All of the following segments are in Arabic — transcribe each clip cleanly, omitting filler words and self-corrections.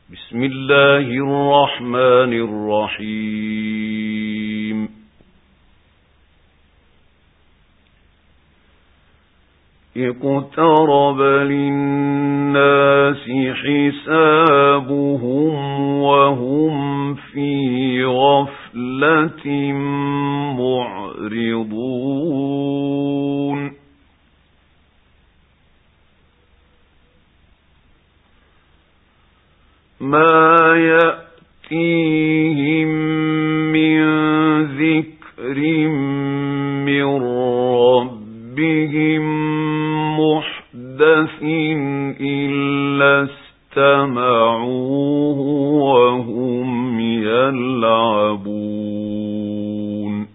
بسم الله الرحمن الرحيم اقترب للناس حسابهم وهم في غفلة معرضون ما يأتيهم من ذكر من ربهم محدث إلا استمعوه وهم يلعبون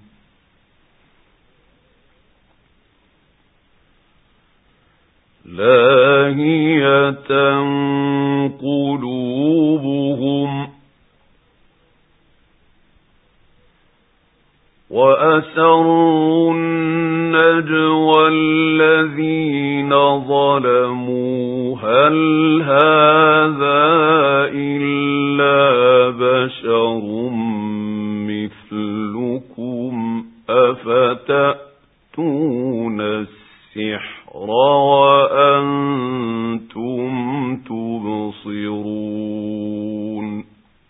لاهية قلوبهم وأسروا النجوى الذين ظلموا هل هذا إلا بشر مثلكم أفتأتون السحر وأنتم تبصرون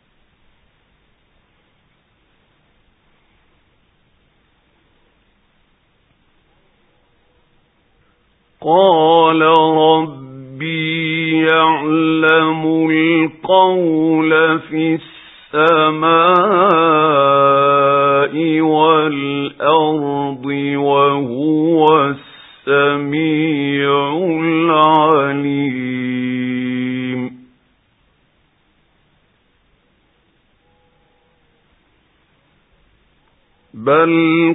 قال ربي يعلم القول في السماء والأرض وهو السميع العليم بل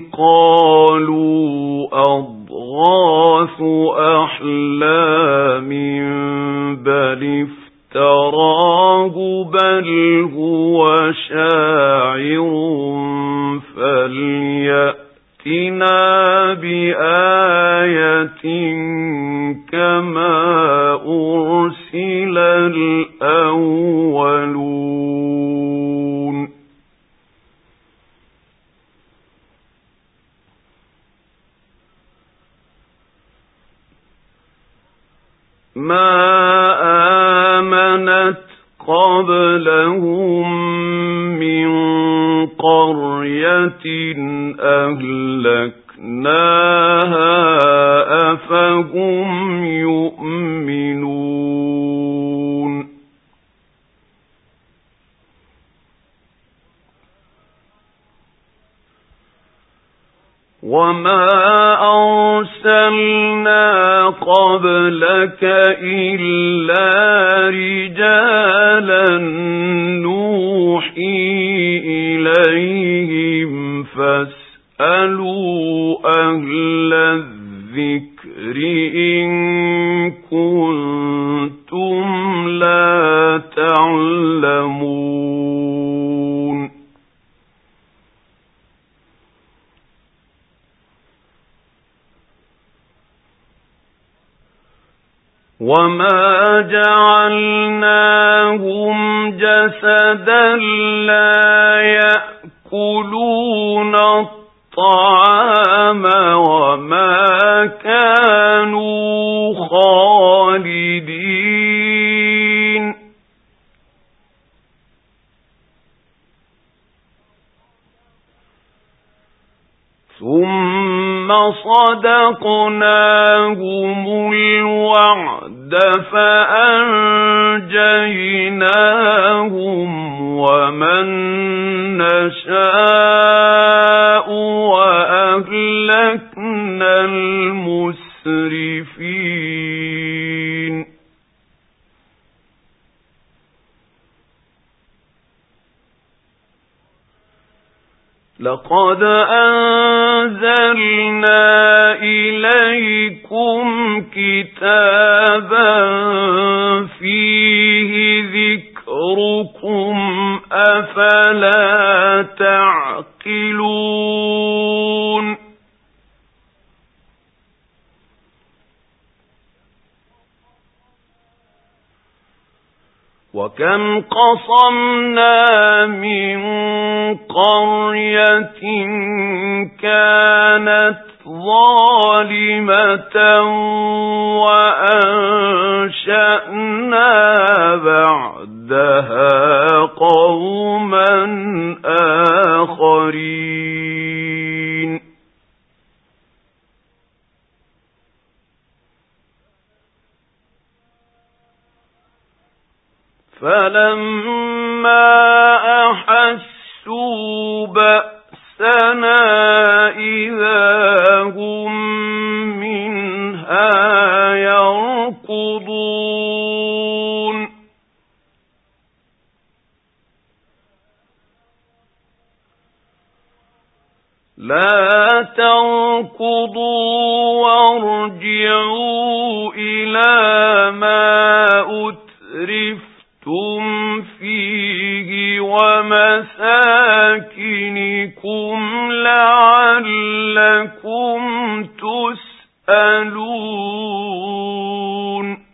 قالوا أضغاث أحلام بل افتراه بل هو شاعر فليأتنا بآية كما أرسل الأولون ما آمنت قبلهم من قرية أهلكناها أفهم يؤمنون وما أرسلنا قبلك إلا رجالا نوحي إليهم فاسألوا أهل الذكر إن كنتم لا تعلمون وما جعلناهم جسدا لا يأكلون الطعام وما كانوا خالدين ثم صدقناهم الوعد فأنجيناهم ومن نشاء وأهلكنا المسرفين لقد أنزلنا إليكم كتابا فيه ذكركم أفلا تعقلون وكم قصمنا من قرية كانت ظالمة وأنشأنا بعدها قوما آخرين فلما أحسوا بأسنا إذا هم منها يركضون لا تركضوا وارجعوا إلى ما أترفتم فيه ومساكنكم لعلكم تسألون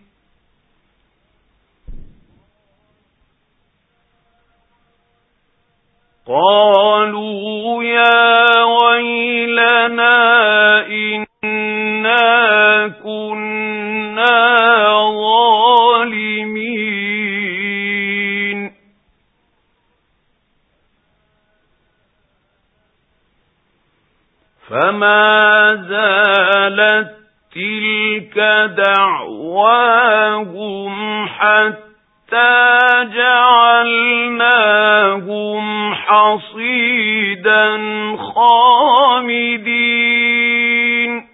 قالوا يا ويلنا إنا كنا ظالمين فما زالت تلك دعواهم حتى جعلناهم حصيدا خامدين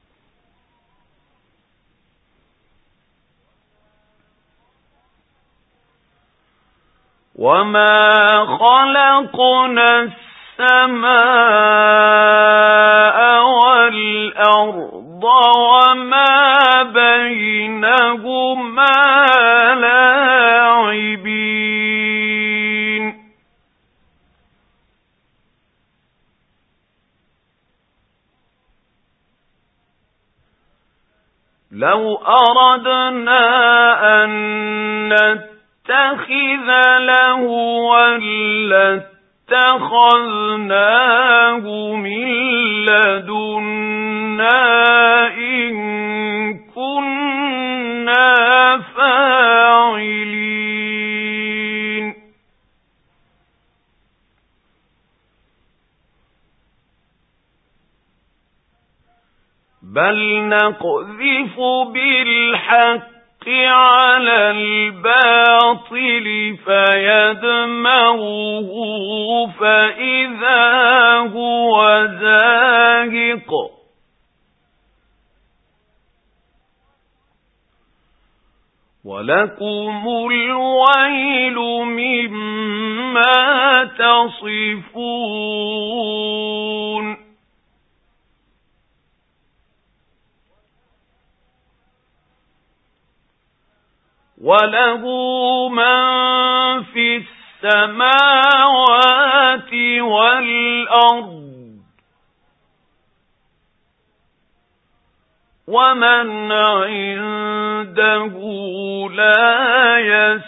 وما خلقنا السماء والأرض وما بينهما لاعبين لو أردنا أن نتخذ لهوا لاتخذناه من لدنا إن كنا فاعلين بل نقذف بالحق على الباطل فيدمغه فإذا هو زاهق ولكم الويل مما تصفون وله من في السماوات والأرض ومن عنده لا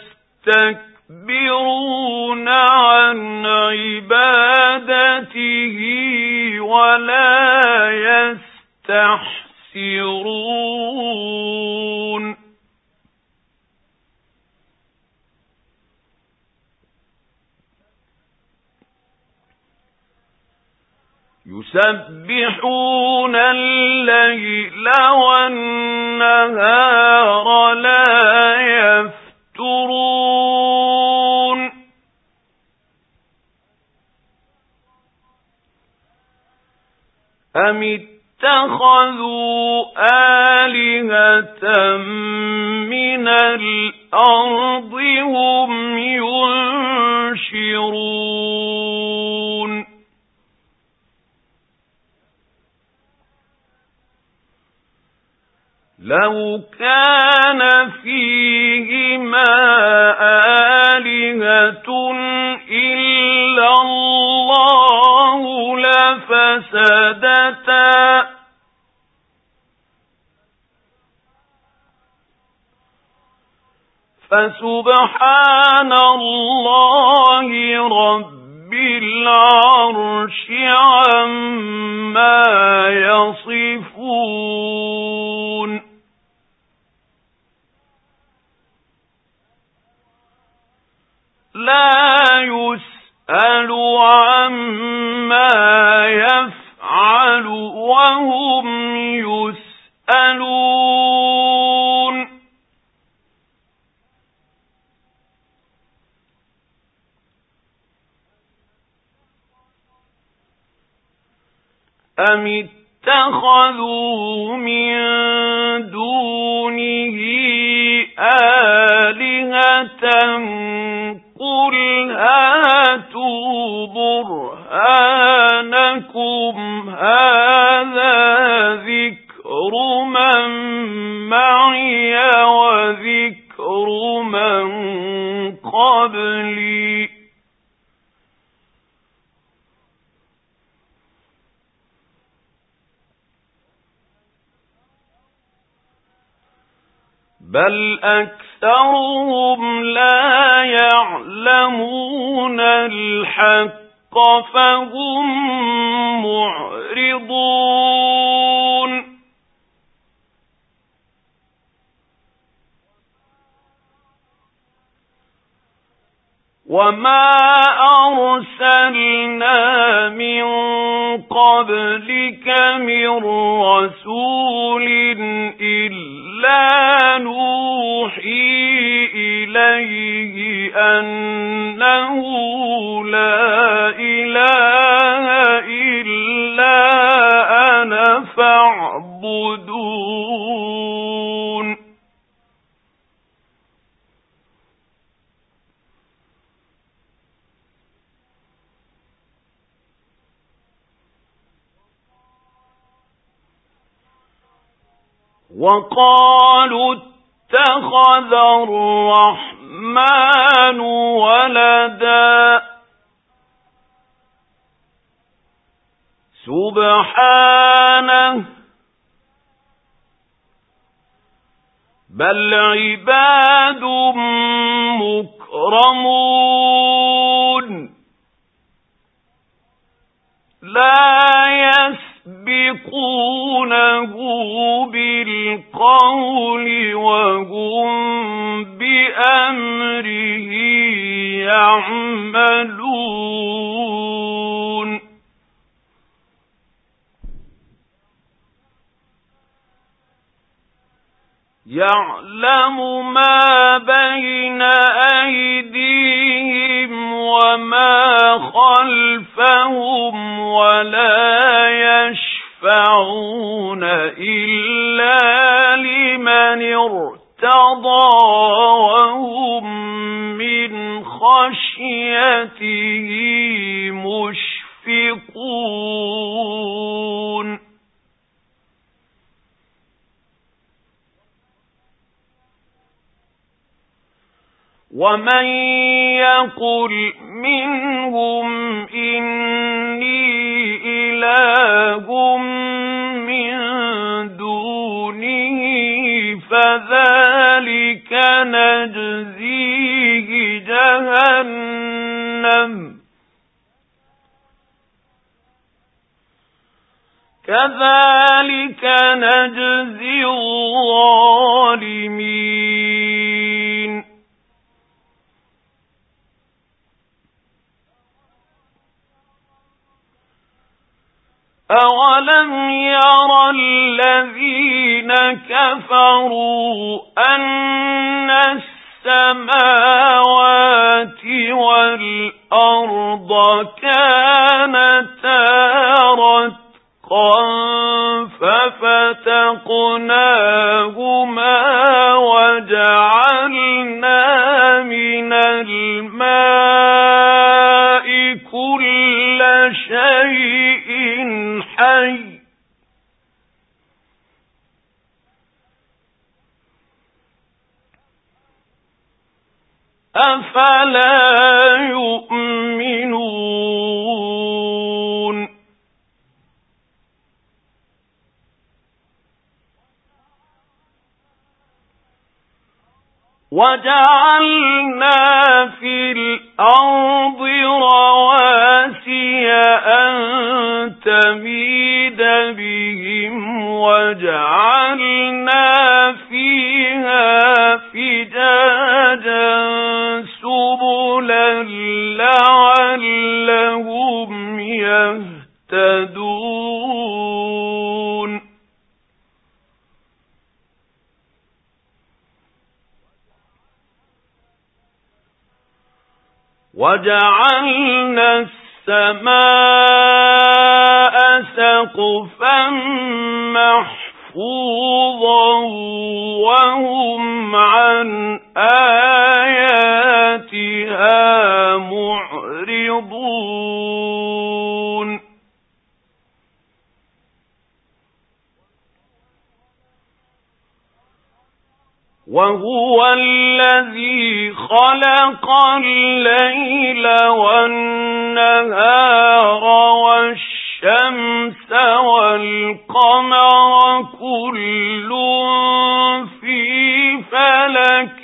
يستكبرون عن عبادته ولا يستحسرون يسبحون الليل والنهار لا يفترون أم اتخذوا آلهة من الأرض هم ينشرون لو كان فيهما آلهة إلا الله لفسدتا فسبحان الله رب العرش عما يصفون لا يسأل عما يفعل وهم يسألون أم اتخذوا من دونه آلهة قل هاتوا برهانكم هذا ذكر من معي وذكر من قبلي بل أكثرهم لا يعلمون الحق فهم معرضون وما أرسلنا من قبلك من رسول إلا نوحي إليه أنه لا إله إلا أنا فاعبدون وقالوا اتخذ الرحمن ولدا سبحانه بل عباد مكرمون لا يسبقونه بالقول وهم بأمره يعملون يعلم ما بين أيديهم وما خلفهم ولا يشفعون إلا لمن ارتضى وهم من خشيته مشفقون ومن يقل منهم إني إله من دونه فذلك نجزيه جهنم كذلك نجزي الظالمين أولم ير الذين كفروا أن السماوات والأرض كانتا رتقا ففتقناهما وجعلنا من الماء كل شيء حي أفلا يؤمنون وَجَعَلْنَا فِي الْأَرْضِ رَوَاسِيَ أَن تَمِيدَ بِهِمْ وَجَعَلْنَا فِيهَا فِجَاجًا سُبُلًا لَّعَلَّهُمْ يَهْتَدُونَ وَجَعَلْنَا السَّمَاءَ سَقْفًا مَّحْفُوظًا وَهُمْ عَنْ آيَاتِهَا مُعْرِضُونَ وَهُوَ الَّذِي خَلَقَ اللَّيْلَ وَالنَّهَارَ وَالشَّمْسَ وَالْقَمَرَ كُلٌّ فِي فَلَكٍ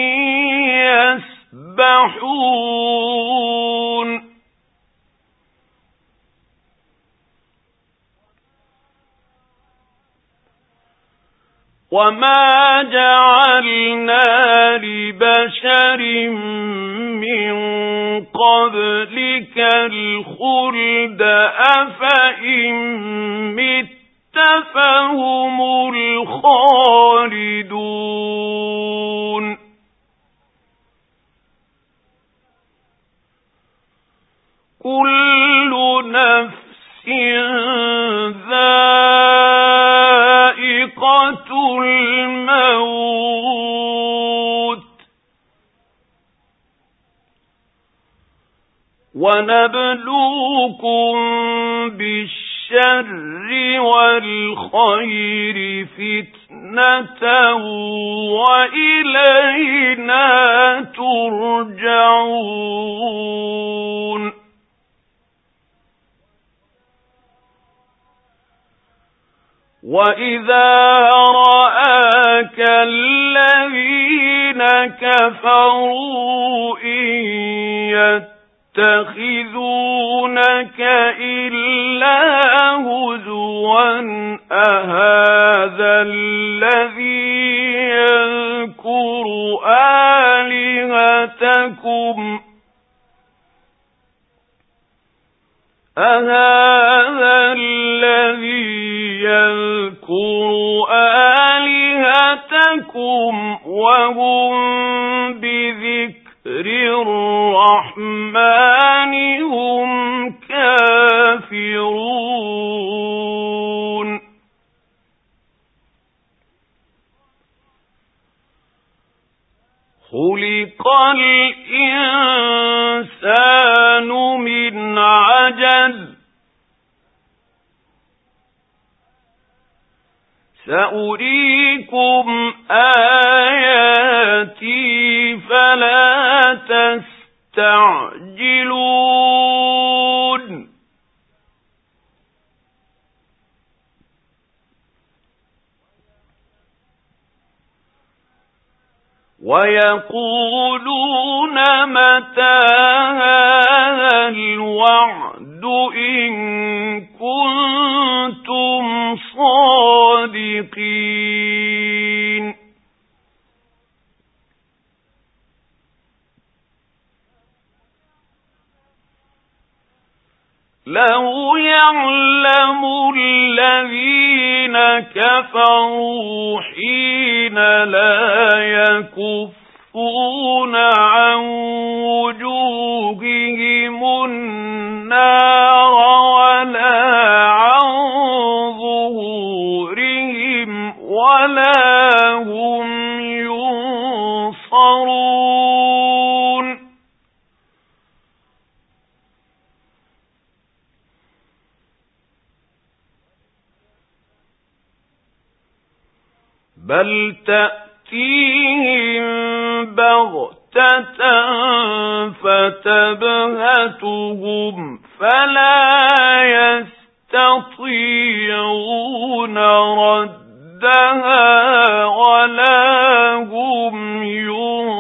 يَسْبَحُونَ وَمَا جَعَلْنَا لِبَشَرٍ مِّن قَبْلِكَ الْخُلْدَ أَفَإِن مِّتَّ فَهُمُ الْخَالِدُونَ كُلُّ نَفْسٍ ذَائِقَةُ الْمَوْتِ وَنَبْلُوكُم بِالشَّرِّ وَالْخَيْرِ فِتْنَةً وَإِلَيْنَا تُرْجَعُونَ وَإِذَا رَآكَ الَّذِينَ كَفَرُوا إِن يَتَّخِذُونَكَ إِلَّا هُزُوًا أَهَذَا الَّذِي يَذْكُرُ آلِهَتَكُمْ أَهَذَا الَّذِي يَذْكُرُ آلِهَتَكُمْ وَهُمْ بِذِكْرِ الرَّحْمَنِ هُمْ كَافِرُونَ خُلِقَ الْإِنسَانُ مِنْ عَجَلٍ سَأُرِيكُمْ آيَاتِي فَلَا تَسْتَعْجِلُونِ وَيَقُولُونَ مَتَى هَذَا الْوَعْدُ إِن كُنتُمْ صَادِقِينَ لَوْ يَعْلَمُ الَّذِينَ كَفَرُوا حِينَ لَا يَكُفُّونَ عَن وُجُوهِهِمُ النَّارَ وَلَا عَن ظُهُورِهِمْ وَلَا هُمْ يُنصَرُونَ بَلْ تَأْتِيهِم بَغْتَةً فَتَبْهَتُهُمْ فَلَا يَسْتَطِيعُونَ رَدَّهَا وَلَا هُمْ يُنصَرُونَ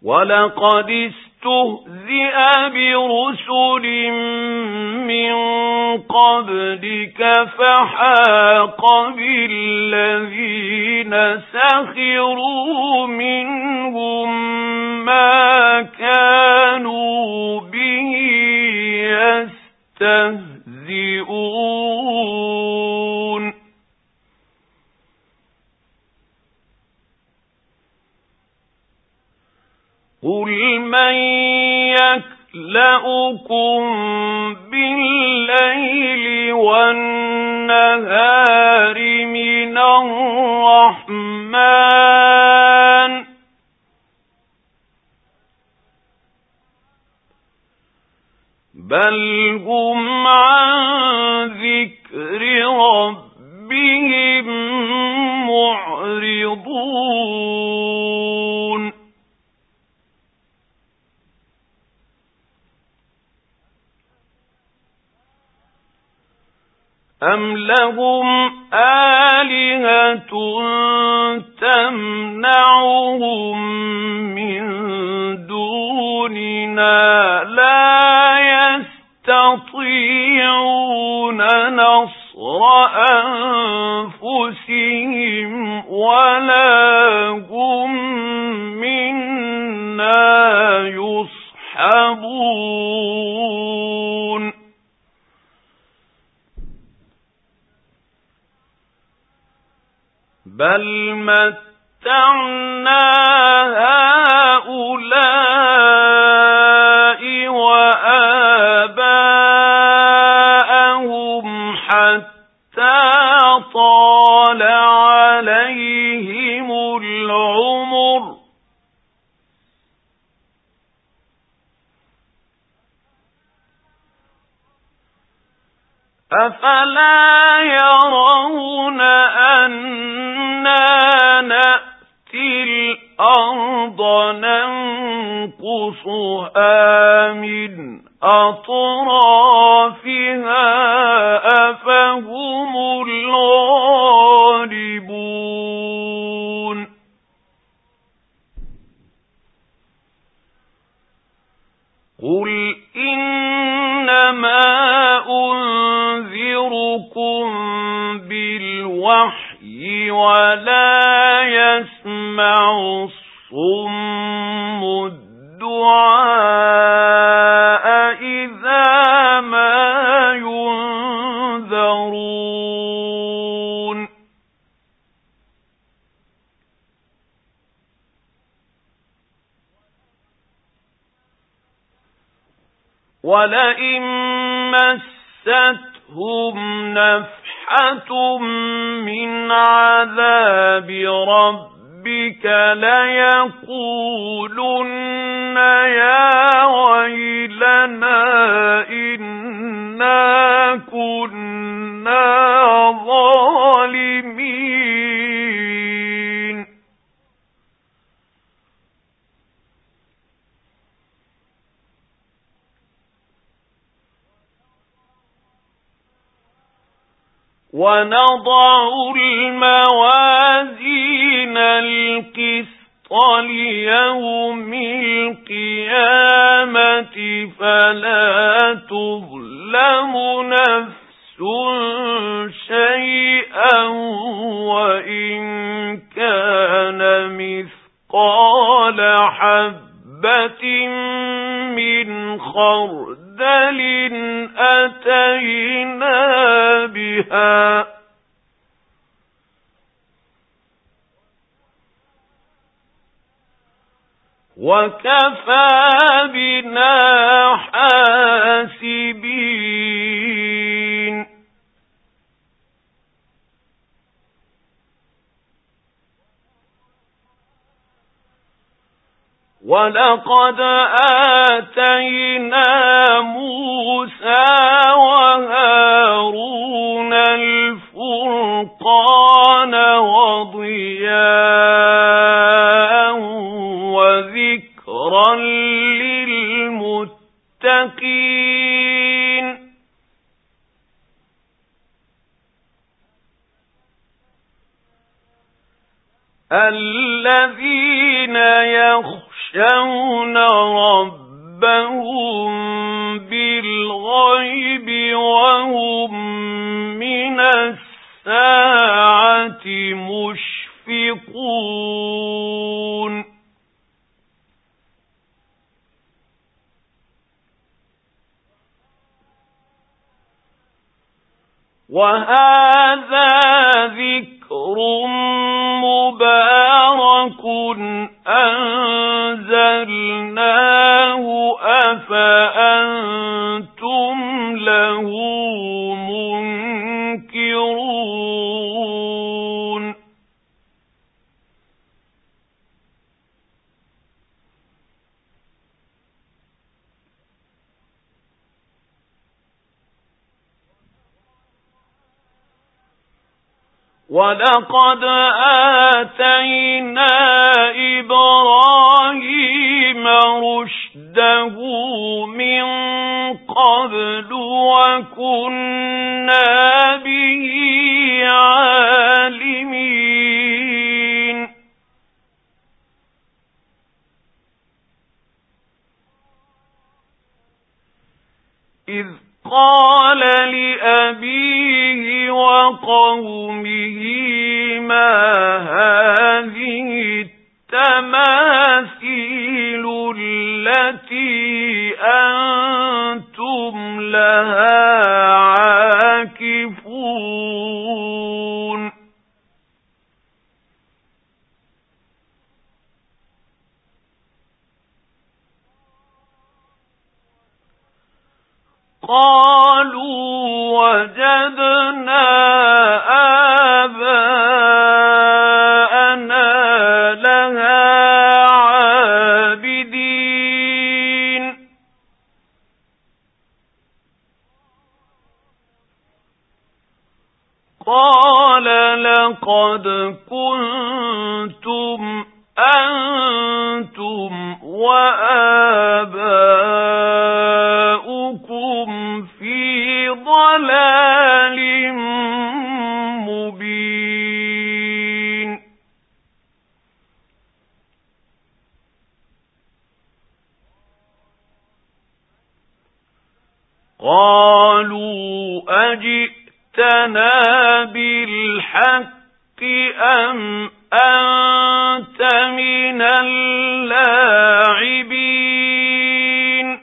وَلَقَدِ اسْتُهْزِئَ بِرُسُلٍ مِّن قَبْلِكَ فَحَاقَ بِالَّذِينَ سَخِرُوا مِنْهُم مَّا كَانُوا بِهِ يَسْتَهْزِئُونَ قُلْ مَن يَكْلَؤُكُم بِاللَّيْلِ وَالنَّهَارِ مِنَ الرَّحْمَنِ بَلْ هُمْ عَن ذِكْرِ رَبِّهِم مُّعْرِضُونَ أَمْ لَهُمْ آلِهَةٌ تَمْنَعُهُم مِّن دُونِنَا لَا يَسْتَطِيعُونَ نَصْرَ أَنفُسِهِمْ وَلَا هُم مِّنَّا يُصْحَبُونَ بَلْ مَتَّعْنَا هَؤُلَاءِ وَآبَاءَهُمْ حَتَّى طَالَ عَلَيْهِمُ الْعُمُرُ أَفَلَا يَرَوْنَ أَنَّا نَأْتِي الْأَرْضَ نَنقُصُهَا مِنْ أَطْرَافِهَا أَفَهُمُ الْغَالِبُونَ قُلْ إِنَّمَا أُنذِرُكُم بِالْوَحْيِ وَلَا يَسْمَعُ الصُّمُّ الدُّعَاءَ إِذَا مَا يُنذَرُونَ وَلَئِن مَّسَّتْهُمْ نَفْحَةٌ مِّنْ عَذَابِ رَبِّكَ لَيَقُولُنَّ يَا وَيْلَنَا إِنَّا كُنَّا ظَالِمِينَ وَنَضَعُ الْمَوَازِينَ الْقِسْطَ لِيَوْمِ الْقِيَامَةِ فَلَا تُظْلَمُ نَفْسٌ شَيْئًا وَإِن كَانَ مِثْقَالَ حَبَّةٍ مِّنْ خَرْدَلٍ أَتَيْنَا بِهَا وَكَفَى بِنَا حَاسِبِينَ وَلَقَدْ آتَيْنَا مُوسَى وَهَارُونَ الْفُرْقَانَ وَضِيَاءً وَذِكْرًا لِّلْمُتَّقِينَ الَّذِينَ يَخْشَوْنَ يخشون ربهم بالغيب وهم من الساعة مشفقون وهذا ذكر مبارك أنزلناه أفأنتم له منكرون ولقد آتينا إبراهيم رشده من قبل وكنا به عالمين إذ قال لأبيه وقومه ما هذه التماثيل التي أنتم لها عاكفون قالوا وجدنا آباءنا لها عابدين قال لقد كنتم أنتم وآباؤكم في ضلال مبين قالوا أجئتنا بالحق أم أنت من اللاعبين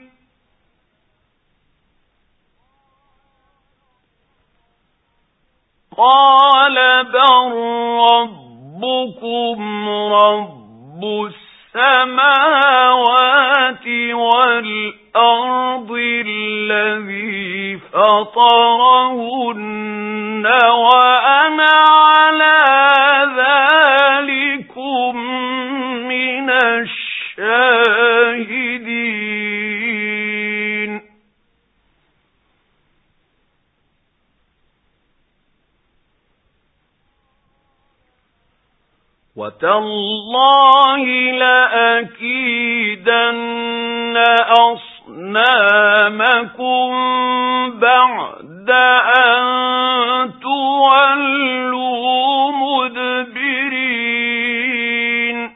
قال بل ربكم رب السماوات والأرض الذي فطرهن وأنا على ذلكم من الشاهدين وتالله لأكيدن أصنامكم بعد أن تولوا مدبرين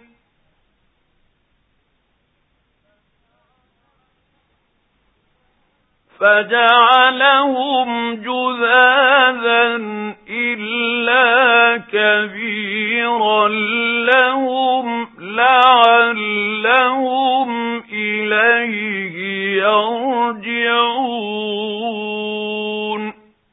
فجعلهم جذاذا إلا كبيرا لهم لعلهم إليه يرجعون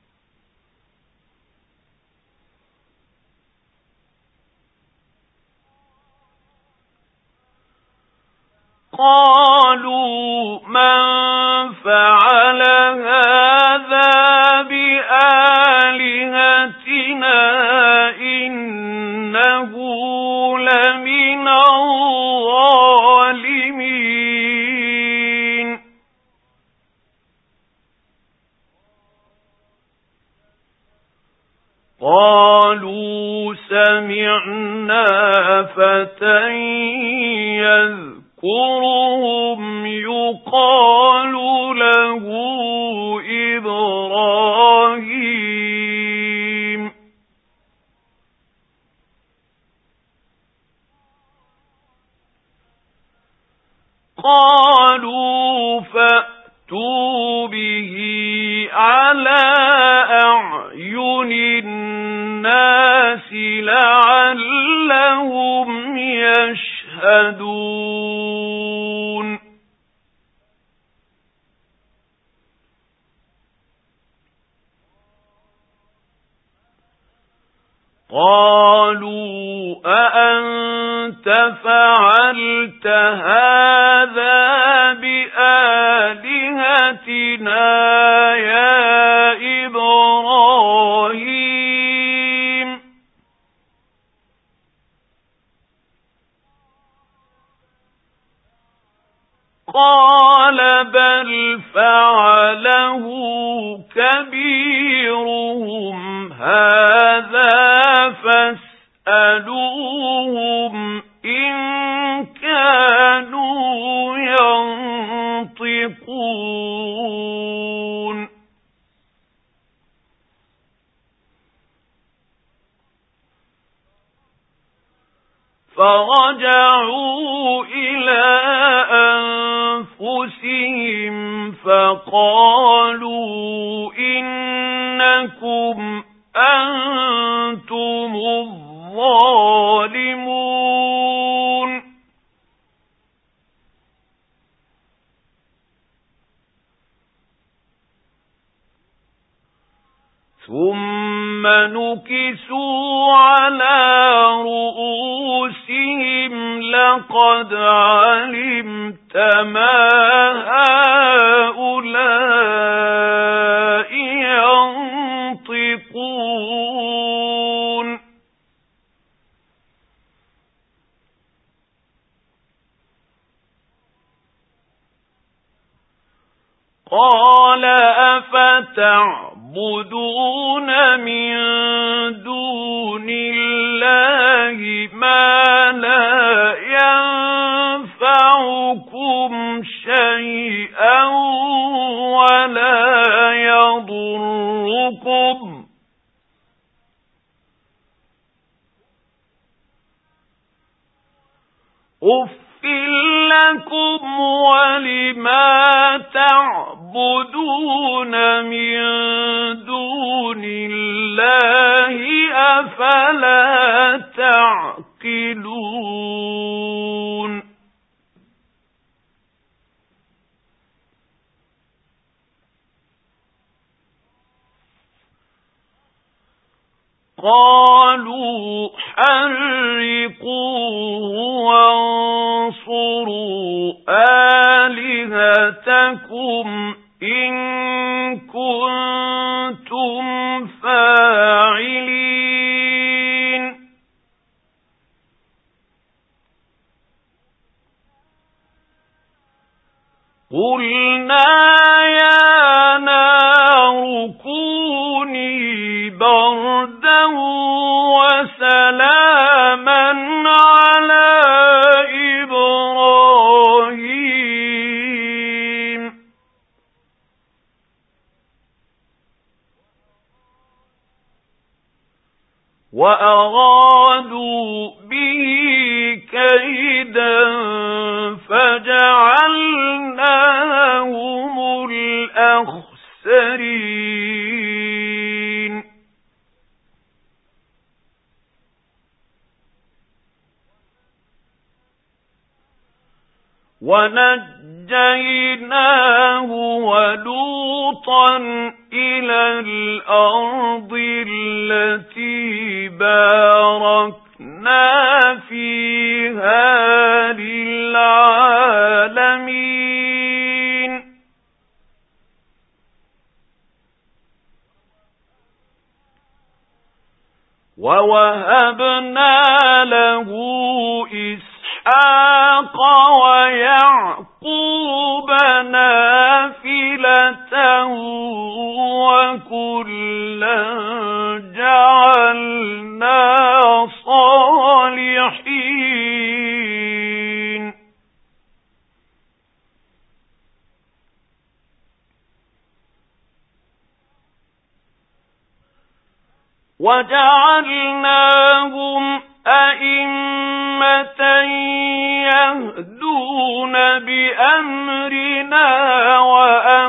قالوا من فعل هذا بآلهتنا إنه لمن الظالمين قالوا سمعنا فتى يذكرهم يقال له إبراهيم فَأْتُوا بِهِ عَلَى أَعْيُنِ النَّاسِ لَعَلَّهُمْ يَشْهَدُونَ قَالُوا أَأَنْتَ فَعَلْتَ هَذَا بِآلِهَتِنَا يَا إِبْرَاهِيمُ قَالَ بَلْ فَعَلَهُ كَبِيرُهُمْ هَذَا فَاسْأَلُوهُمْ إِن كَانُوا يَنطِقُونَ فرجعوا إلى أنفسهم فقالوا إنكم أنتم الظالمون ثم نكسوا على رؤوسهم لقد علمت ما هؤلاء ينطقون قال أفتعبدون من دون الله ما لا ينفعكم شيئا ولا يضركم لكم ولما تعبدون من دون الله أفلا تعقلون قالوا حرقوه وانصروا آلهتكم إن كنتم فاعلين قلنا يا نار كوني بردا وسلاما على إبراهيم وأرادوا به كيدا فجعلناهم الأخسرين ونجيناه ولوطا إلى الأرض التي باركنا فيها للعالمين ووهبنا له إسحاق ويعقوب نافلة وكلا جعلنا صالحين وجعلناهم أئمة يهدون بأمرنا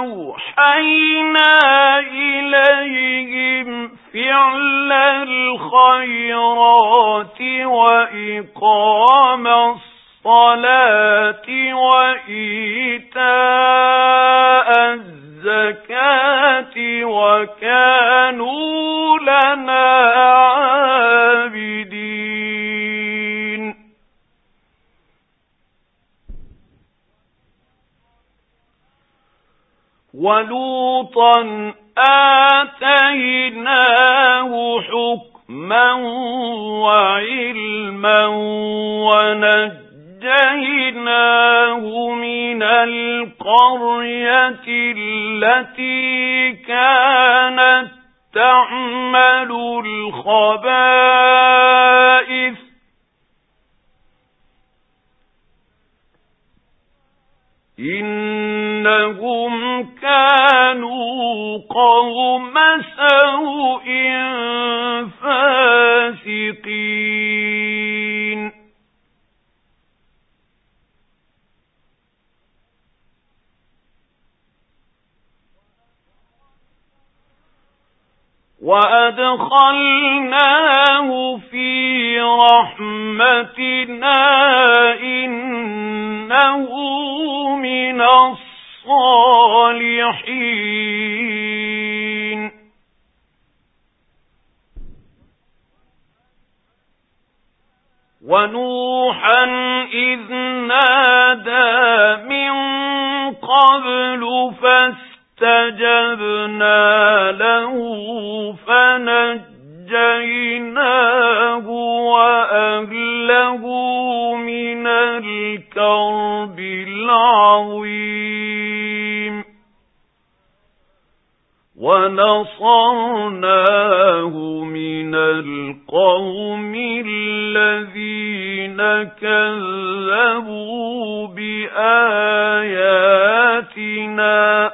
وَلُوطًا آتَيْنَاهُ حُكْمًا وَعِلْمًا وَنَجَّيْنَاهُ مِنَ الْقَرْيَةِ الَّتِي كَانَتْ تَعْمَلُ الْخَبَائِثَ إِنَّهُمْ كَانُوا قَوْمَ سَوْءٍ فَاسِقِينَ وَأَدْخَلْنَاهُ فِي رَحْمَتِنَا إِنَّهُ مِنَ الصَّالِحِينَ وَنُوحًا إِذْ نَادَى مِن قَبْلُ فَاسْتَجَبْنَا لَهُ فَنَجَّيْنَاهُ وَأَهْلَهُ مِنَ الْكَرْبِ الْعَظِيمِ وَنَصَرْنَاهُ مِنَ الْقَوْمِ الَّذِينَ كَذَّبُوا بِآيَاتِنَا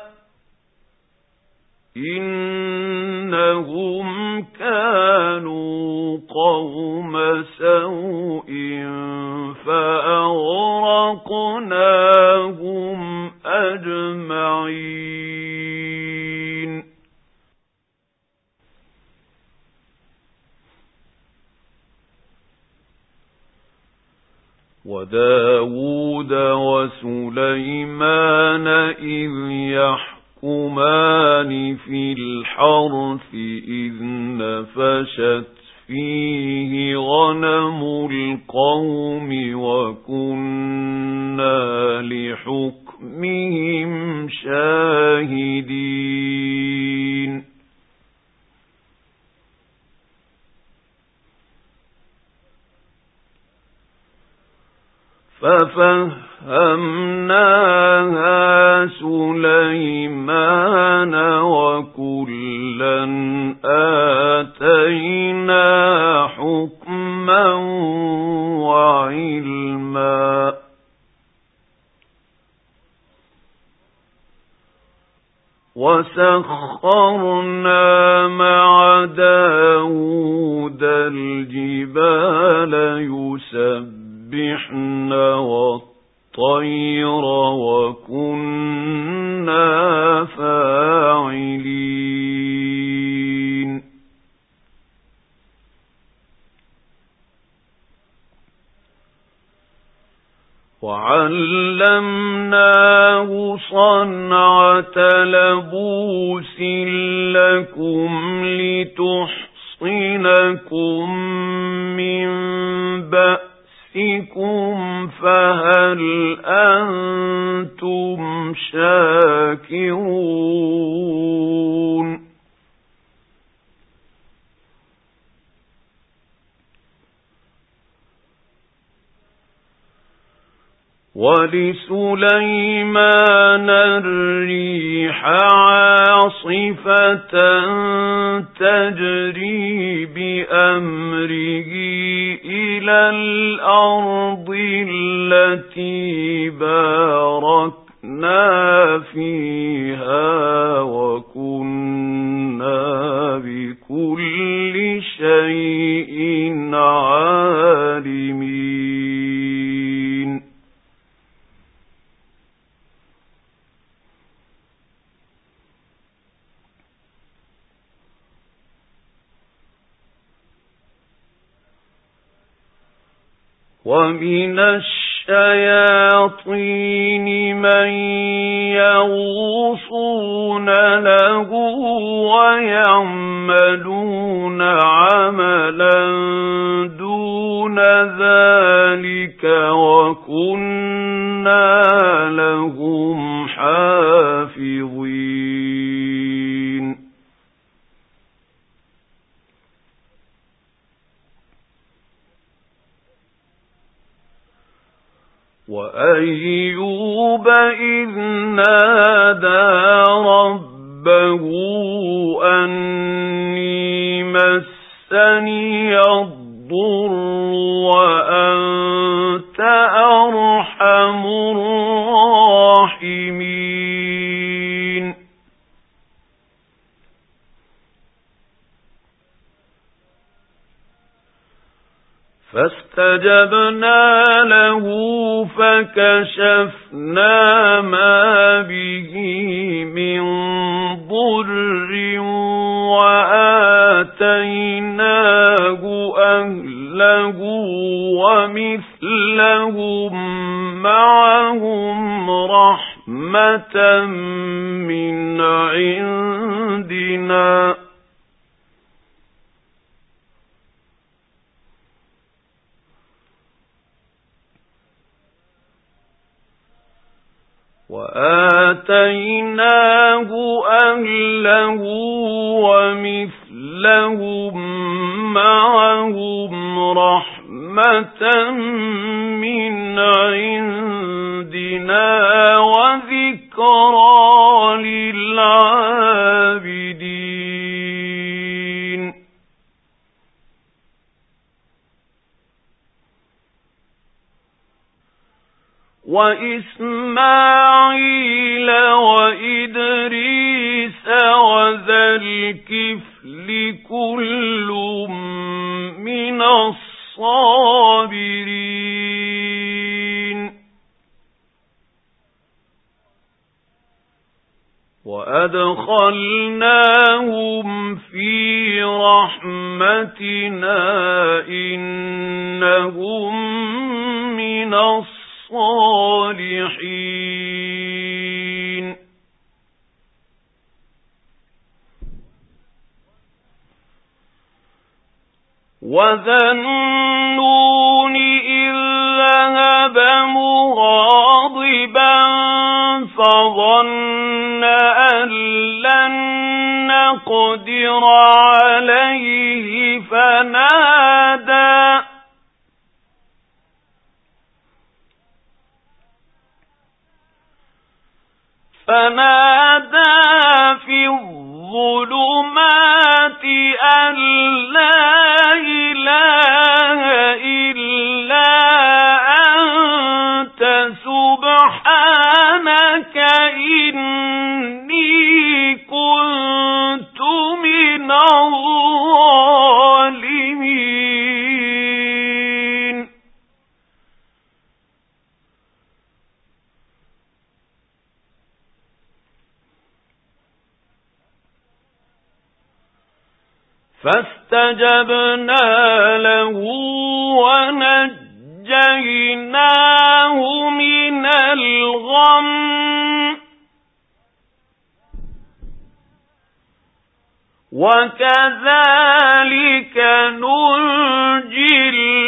إِنَّهُمْ كَانُوا قَوْمَ سَوْءٍ فَأَغْرَقْنَاهُمْ أَجْمَعِينَ وَدَاوُودَ وَسُلَيْمَانَ إِذْ يَحْكُمَانِ فِي الْحَرْثِ إِذْ نَفَشَتْ فِيهِ غَنَمُ الْقَوْمِ وَكُنَّا لِحُكْمِهِمْ شَاهِدِينَ فَفَهَّمْنَاهَا سُلَيْمَانَ وَكُلًّا آتَيْنَا حُكْمًا وَعِلْمًا وَسَخَّرْنَا مَعَ دَاوُودَ الْجِبَالَ يُسَبِّحْنَ وَالطَّيْرَ وَكُنَّا فَاعِلِينَ وَعَلَّمْنَاهُ صَنْعَةَ لَبُوسٍ لَكُمْ لِتُحْصِنَكُمْ مِنْ بَأْسِكُمْ فَهَلْ أَنْتُمْ شَاكِرُونَ وَلِسُلَيْمَانَ الرِّيحَ عَاصِفَةً تَجْرِي بِأَمْرِهِ إِلَى الْأَرْضِ الَّتِي بَارَكْنَا فِيهَا وَكُنَّا بِكُلِّ شَيْءٍ عَالِمِينَ وَمِنَ الشَّيَاطِينِ مَن يَغُوصُونَ لَهُ وَيَعْمَلُونَ عَمَلًا دُونَ ذَلِكَ وَكُنَّا لَهُمْ حَافِظِينَ حافظين وأيوب إذ نادى ربه أني مسني الضر وأنت أرحم الراحمين فاستجبنا له فكشفنا ما به من ضر وآتيناه أهله ومثلهم معهم رحمة من عندنا وآتيناه أهله ومثلهم معهم رحمة من عندنا وذكرى للعابدين وإسماعيل وإدريس وذا الكفل كل من الصابرين وأدخلناهم في رحمتنا إنهم من الصالحين وذا النون إذ ذهب مغاضبا فظن أن لن نقدر عليه فنادى في الظلمات أن لا إله إلا أنت سبحانك إني كنت من الظالمين فاستجبنا له ونجيناه من الغم وكذلك ننجي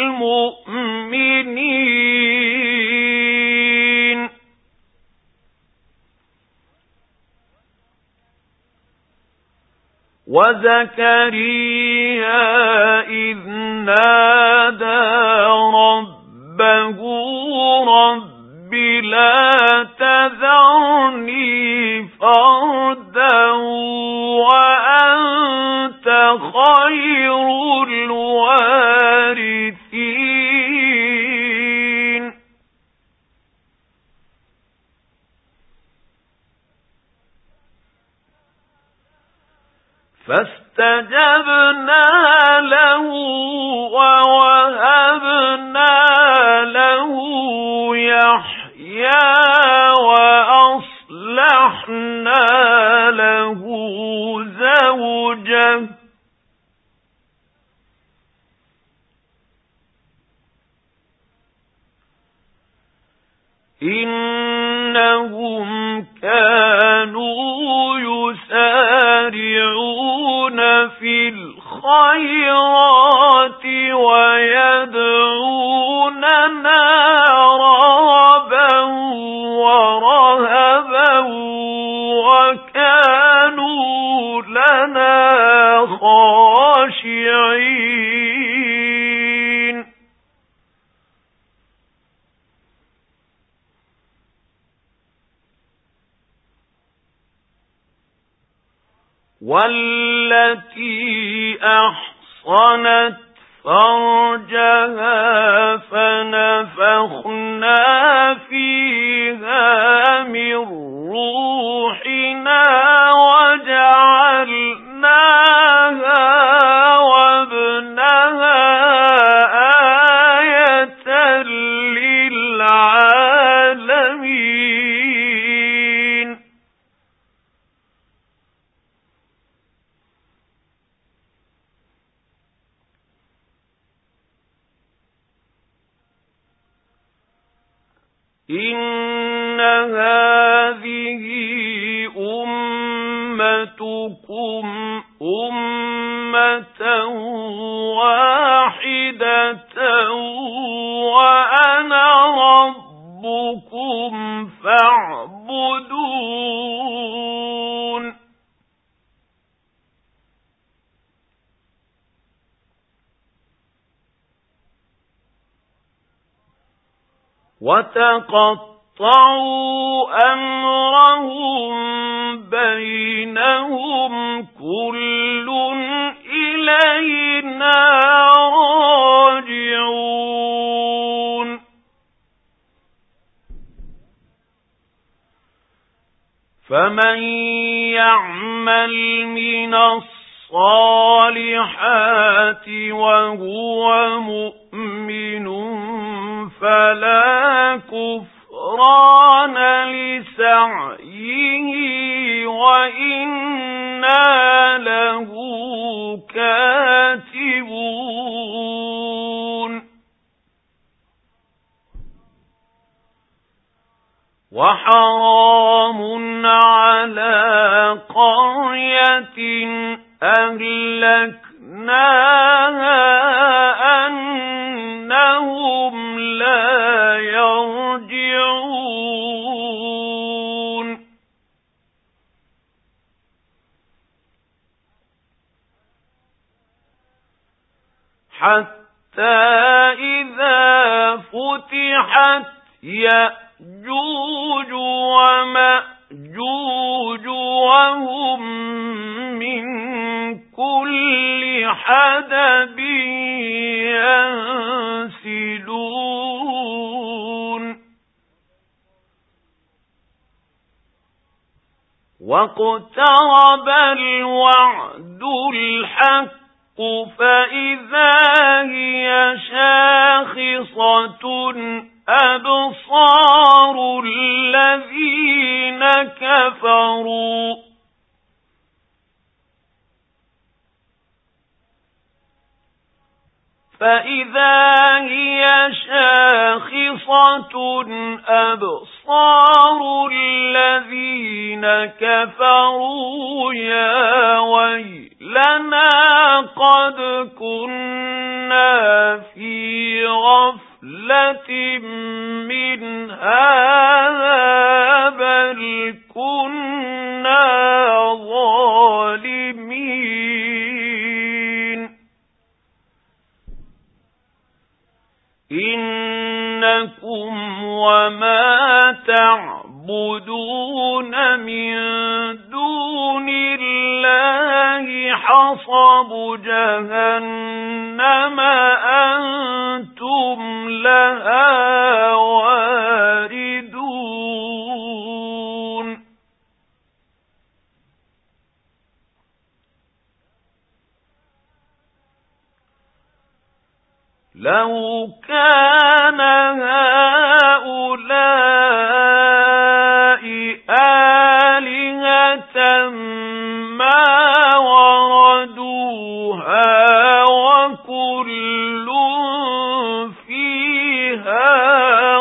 المؤمنين وزكريا إذ نادى ربه رب لا تذرني فردا وأنت خير الوارثين فاستجبنا له ووهبنا له يحيى وأصلحنا له زوجه إنهم كانوا يسارعون في الخيرات ويدعوننا وكانوا لنا خاشعين والتي أحصنت فرجها فنفخنا فيها من روحنا وجعلناها وابنها آية للعالمين إن هذه أمتكم أمة واحدة وأنا ربكم فاعبدون وتقطعوا أمرهم بينهم كل إلينا راجعون فمن يعمل من الصالحات وهو مؤمن فلا كفران لسعيه وإنا له كاتبون وحرام على قرية أهلكناها أنهم لا يرجعون حتى إذا فتحت يأجوج ومأجوج وهم من كل حدب ينسلون واقترب الوعد الحق فإذا هي شاخصة أبصار الذين كفروا فإذا هي شاخصة أبصار الذين كفروا يا ويلنا قد كنا في غفلة من هذا بل كنا ظالمين إنكم وما تعبدون من دون الله حصب جهنم أنتم لها واردون لو كان هؤلاء آلهة ما وردوها وكل فيها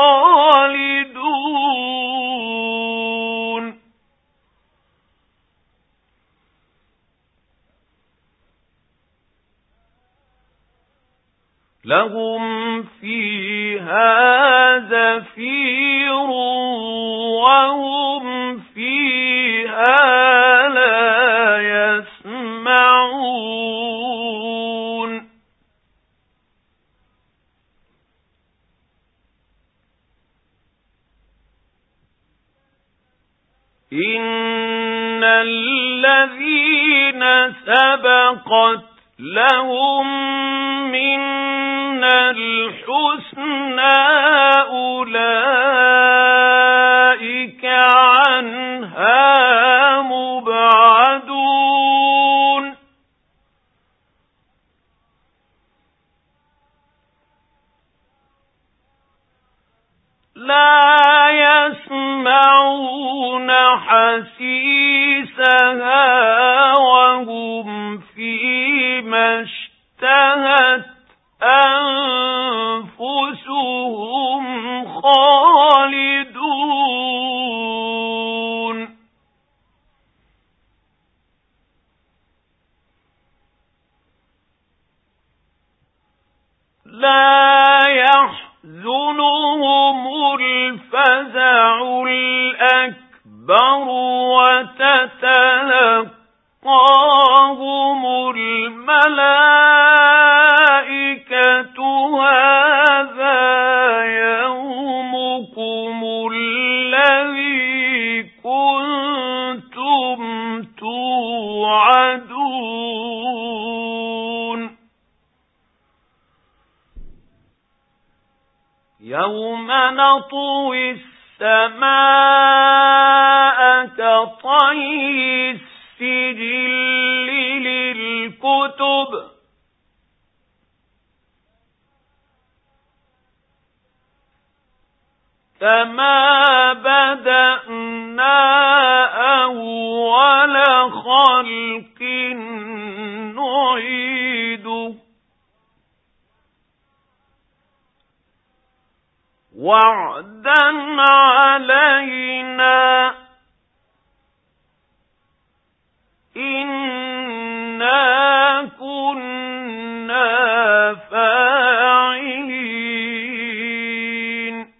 خالدون لهم فيها زفير وهم فيها فيها لا يسمعون إن الذين سبقت لهم منا الحسنى أولئك عنها مبعدون لا يسمعون حسيسها وهم فيما اشتهت أنفسهم خالدون لا يحزنهم الفزع الأكبر وتتلقاهم الملائكة هذا يومكم الذي كنتم توعدون يوم نطوي السماء كطي السجل للكتب كما بدأنا أول خلق نعيده وعدا علينا إنا كنا فاعلين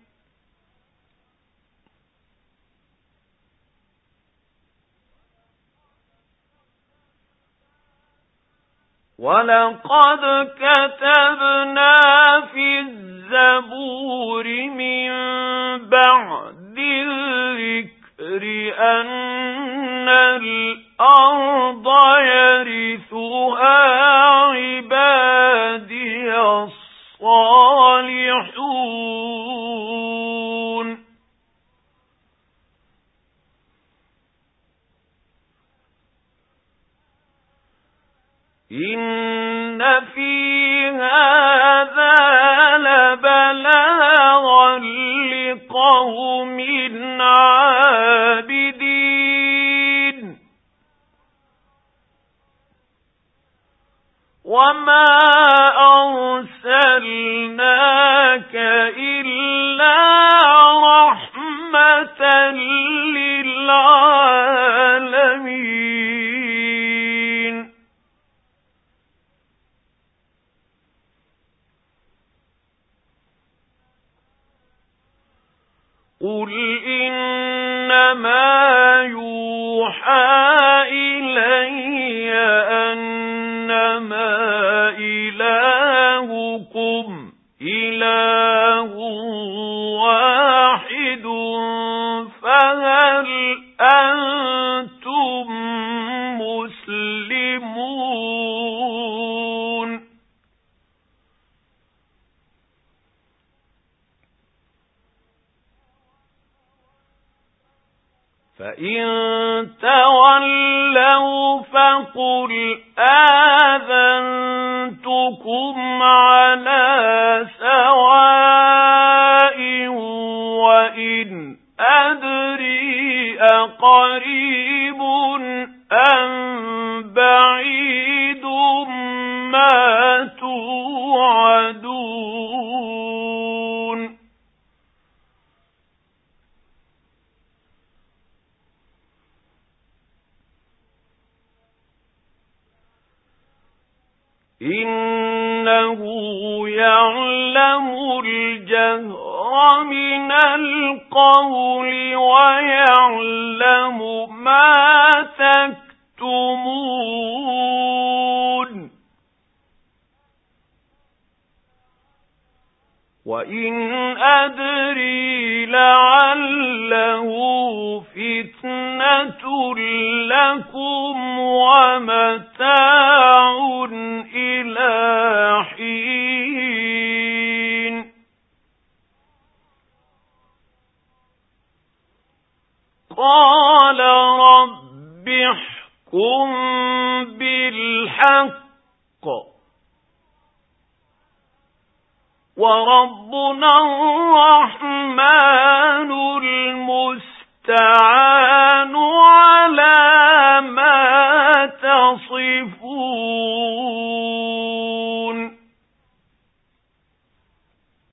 ولقد كتبنا في الزبور من بعد الذكر أن الأرض يرثها عبادي الصالحون إن في هذا لبلاغا لقوم عابدين وما أرسلناك إلا رحمة للعالمين قل إنما يوحى إلي أنما إلهكم إله واحد فهل أنتم مسلمون فإن تولوا فقل آذنتكم على سواء وإن أدري أقريب أم بعيد ما توعدون إنه يعلم الجهر من القول ويعلم ما تكتمون وإن أدري لعله فتنة لكم ومتاع إلى حين قال رب احكم بالحق وربنا الرحمن المستعان